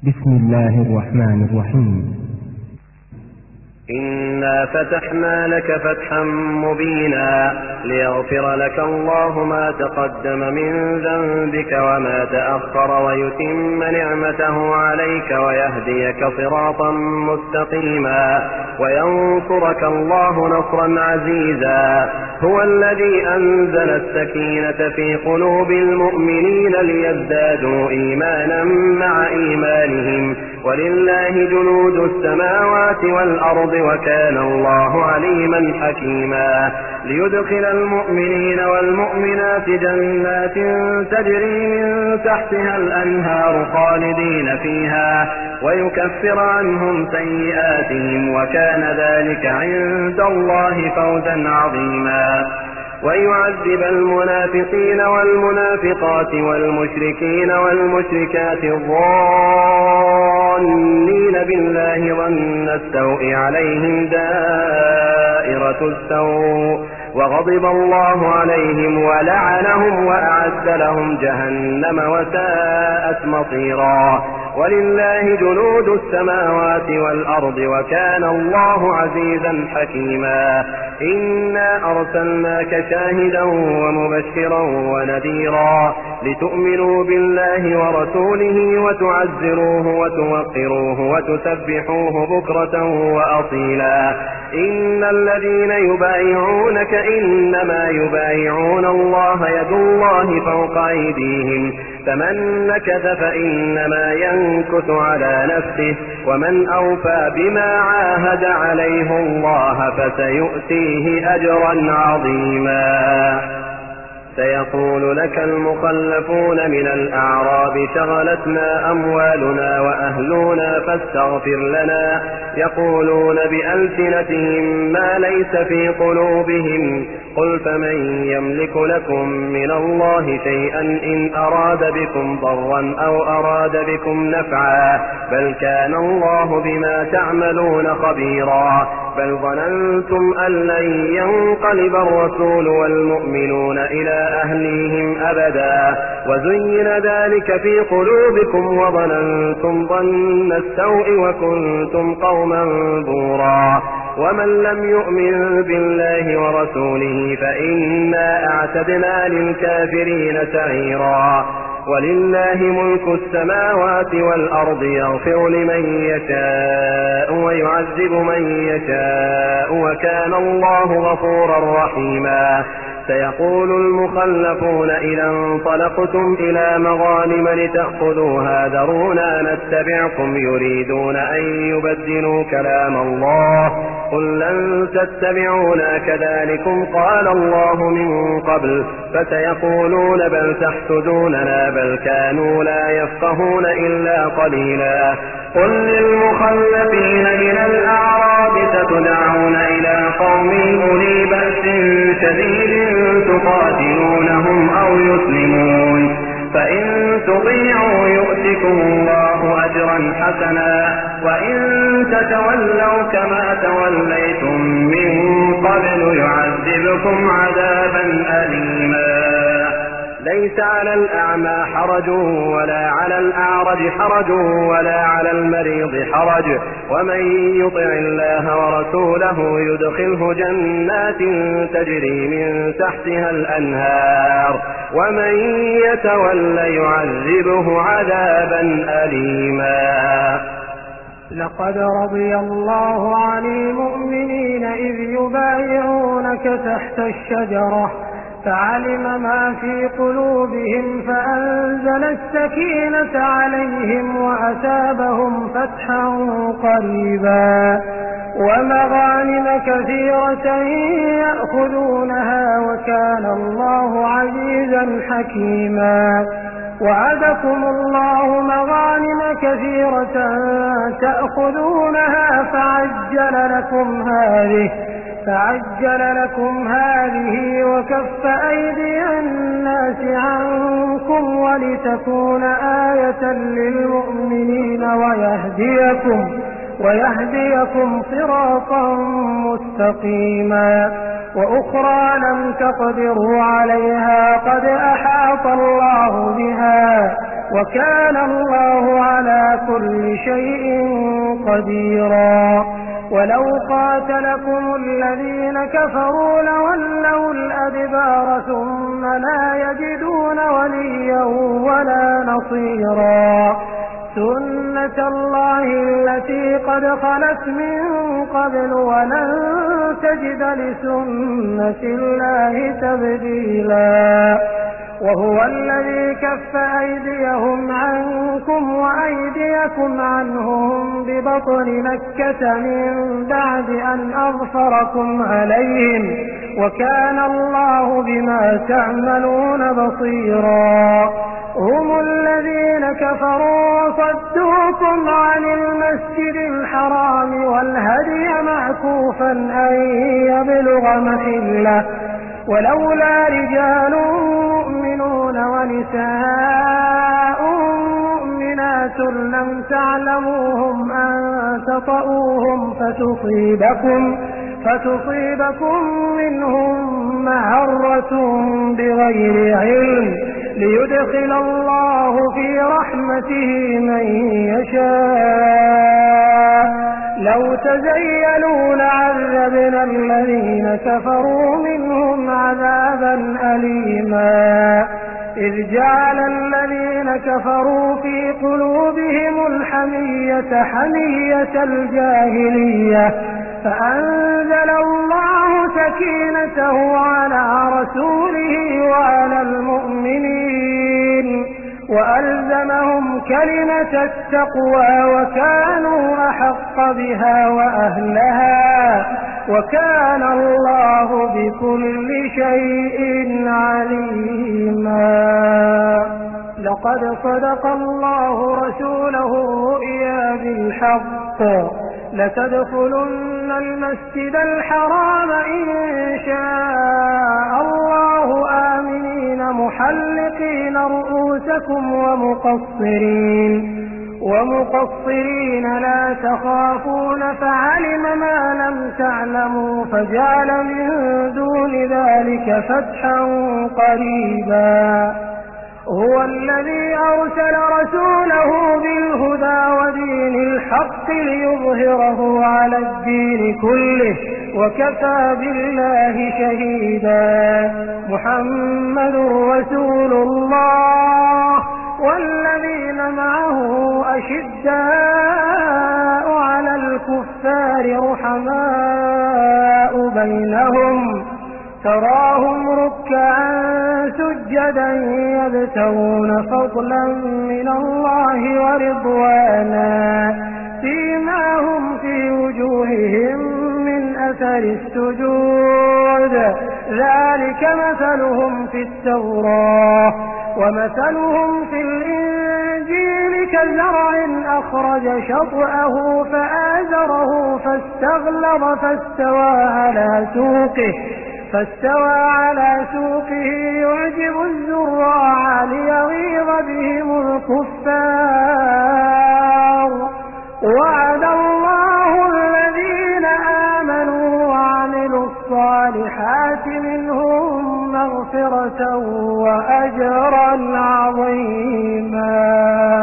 بسم الله الرحمن الرحيم. إنا فتحنا لك فتحا مبينا ليغفر لك الله ما تقدم من ذنبك وما تأخر ويتم نعمته عليك ويهديك صراطا مستقيما وينصرك الله نصرا عزيزا. هو الذي أنزل السكينة في قلوب المؤمنين ليزدادوا إيمانا مع إيمانهم ولله جنود السماوات والأرض وكان الله عليما حكيما. ليدخل المؤمنين والمؤمنات جنات تجري من تحتها الأنهار خالدين فيها ويكفر عنهم سيئاتهم وكان ذلك عند الله فوزا عظيما. ويعذب المنافقين والمنافقات والمشركين والمشركات الظانين بالله ظن السوء عليهم دائرة السوء وغضب الله عليهم ولعنهم وأعد لهم جهنم وساءت مصيرا. ولله جنود السماوات والأرض وكان الله عزيزا حكيما. إنا أرسلناك شاهدا ومبشرا ونذيرا لتؤمنوا بالله ورسوله وتعزروه وتوقروه وتسبحوه بكرة وأصيلا. إن الذين يبايعونك إنما يبايعون الله يد الله فوق أيديهم فمن نكث فإنما ينكث على نفسه ومن أوفى بما عاهد عليه الله فسيؤتيه أجرا عظيما. سيقول لك المخلفون من الأعراب شغلتنا أموالنا وأهلنا فاستغفر لنا يقولون بألسنتهم ما ليس في قلوبهم قل فمن يملك لكم من الله شيئا إن أراد بكم ضرا أو أراد بكم نفعا بل كان الله بما تعملون خبيرا. بل ظننتم أن لن ينقلب الرسول والمؤمنون إلى أهليهم أبدا وزين ذلك في قلوبكم وظننتم ظن السوء وكنتم قوما بورا. ومن لم يؤمن بالله ورسوله فإنا أعتدنا للكافرين سعيرا. ولله ملك السماوات والأرض يغفر لمن يشاء ويعذب من يشاء وكان الله غفورا رحيما. سيقول المخلفون إذا انطلقتم إلى مغانم لتأخذوها ذرونا نتبعكم يريدون أن يبدلوا كلام الله قل لن تتبعونا كذلكم قال الله من قبل فسيقولون بل تحسدوننا بل كانوا لا يفقهون إلا قليلا. قل للمخلفين من الأعراب ستدعون إلى قوم أولي بأس شديد تقاتلونهم أو يسلمون فإن تطيعوا يؤتكم الله أجرا حسنا وإن تتولوا كما توليتم من قبل يعذبكم عذابا أليما. ليس على الأعمى حرج ولا على الأعرج حرج ولا على المريض حرج ومن يطع الله ورسوله يدخله جنات تجري من تحتها الأنهار ومن يتول يعذبه عذابا أليما. لقد رضي الله عن المؤمنين إذ يبايعونك تحت الشجرة فعلم ما في قلوبهم فأنزل السكينة عليهم وأثابهم فتحا قريبا ومغانم كثيرة يأخذونها وكان الله عزيزا حكيما. وعدكم الله مغانم كثيرة تأخذونها فعجل لكم هذه وكف أيدي الناس عنكم ولتكون آية للمؤمنين ويهديكم صراطا مستقيما. وأخرى لم تقدروا عليها قد أحاط الله بها وكان الله على كل شيء قديرا ولو قاتلكم الذين كفروا لولوا الأدبار ثم لا يجدون وليا ولا نصيرا سنة الله التي قد خلت من قبل ولن تجد لسنة الله تبديلا وهو الذي كف أيديهم عنكم وأيديكم عنهم ببطن مكة من بعد أن أظفركم عليهم وكان الله بما تعملون بصيرا هم الذين كفروا وصدوكم عن المسجد الحرام والهدي معكوفا أن يبلغ محله ولولا رجال مؤمنون ونساء مؤمنات لم تعلموهم أن تطؤوهم فتصيبكم منهم معرة بغير علم ليدخل الله في رحمته من يشاء لو تزيلوا لعذبنا الذين كفروا منهم عذابا أليما إذ جعل الذين كفروا في قلوبهم الحمية حمية الجاهلية فأنزل الله سكينته على رسوله وعلى المؤمنين وألزمهم كلمة التقوى وكانوا أحق بها وأهلها وكان الله بكل شيء عليما لقد صدق الله رسوله الرؤيا بالحق لتدخلن المسجد الحرام إن شاء الله آمنين محلقين رؤوسكم ومقصرين لا تخافون فعلم ما لم تعلموا فجعل من دون ذلك فتحا قريبا هو الذي أرسل رسوله بالهدى ودين الحق ليظهره على الدين كله وكفى بالله شهيدا محمد رسول الله والذين معه أشداء على الكفار رحماء بينهم تراهم ركعا سجدا يبتغون فضلا من الله ورضوانا سيماهم في وجوههم من أثر السجود ذلك مثلهم في التوراة ومثلهم في الإنجيل كزرع أخرج شطأه فآزره فاستغلظ فاستوى على سوقه يعجب الزراع ليغيظ بهم الكفار وعد الله الذين آمنوا وعملوا الصالحات منهم مغفرة وأجرا عظيما